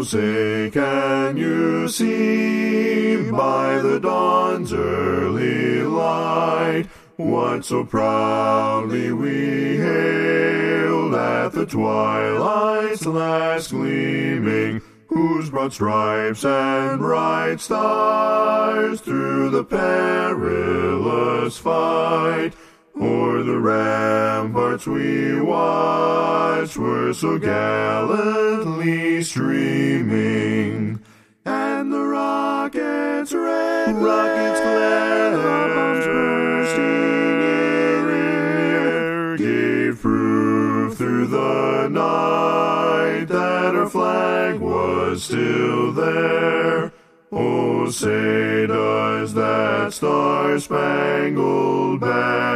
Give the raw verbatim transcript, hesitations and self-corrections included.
say, can you see by the dawn's early light what so proudly we hailed at the twilight's last gleaming, whose broad stripes and bright stars through the perilous fight o'er the ramparts we watched were so gallantly streaming, and the rockets red, rockets glare, bombs bursting in air, gave proof through the night that our flag was still there. Oh, say does that star-spangled banner